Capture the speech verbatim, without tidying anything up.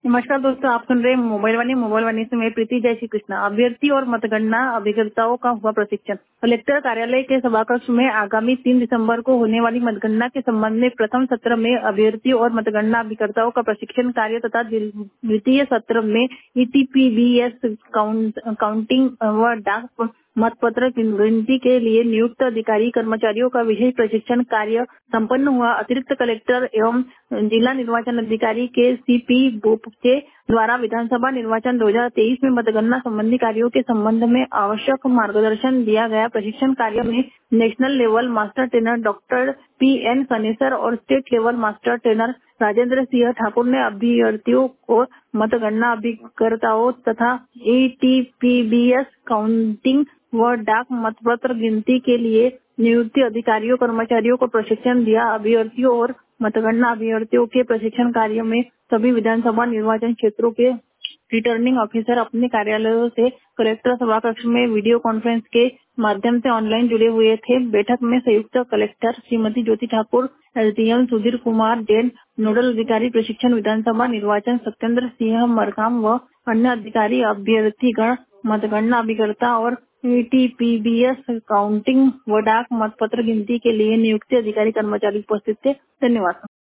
नमस्कार दोस्तों, आप सुन रहे हैं मोबाइल वाणी मोबाइल वाणी से मैं प्रीति जय श्री कृष्णा। अभ्यर्थी और मतगणना अभिकर्ताओं का हुआ प्रशिक्षण। कलेक्टर कार्यालय के सभाकक्ष में आगामी तीन दिसंबर को होने वाली मतगणना के संबंध में प्रथम सत्र में अभ्यर्थियों और मतगणना अभिकर्ताओं का प्रशिक्षण कार्य तथा द्वितीय सत्र में ईटीपीबीएस काउंटिंग व डाक मतपत्र गिनती के लिए नियुक्त अधिकारी कर्मचारियों का विशेष प्रशिक्षण कार्य संपन्न हुआ। अतिरिक्त कलेक्टर एवं जिला निर्वाचन अधिकारी के सीपी बोप के द्वारा विधानसभा निर्वाचन दो हज़ार तेईस में मतगणना संबंधी कार्यों के संबंध में आवश्यक मार्गदर्शन दिया गया। प्रशिक्षण कार्य में national level master trainer doctor P N Sanesar और state level master trainer Rajendra Singh Thakur ने अभ्यर्थियों को मतगणना अभिकर्ताओं तथा ईटीपीबीएस काउंटिंग व डाक मतपत्र गिनती के लिए नियुक्त अधिकारियों कर्मचारियों को प्रशिक्षण दिया। अभ्यर्थियों और मतगणना अभ्यर्थियों के प्रशिक्षण कार्य में सभी विधानसभा निर्वाचन क्षेत्रों के रिटर्निंग ऑफिसर अपने कार्यालयों से कलेक्टर सभाकक्ष में वीडियो कॉन्फ्रेंस के माध्यम से ऑनलाइन जुड़े हुए थे। बैठक में संयुक्त collector Shrimati Jyoti Thakur, SDM Sudhir Kumar Jain, nodal अधिकारी प्रशिक्षण विधानसभा निर्वाचन सत्येंद्र सिंह मरकाम व अन्य अधिकारी, अभ्यर्थीगण, मतगणना अभिकर्ता और ईटीपीबीएस काउंटिंग व डाक मतपत्र गिनती के लिए नियुक्त अधिकारी कर्मचारी उपस्थित थे। धन्यवाद।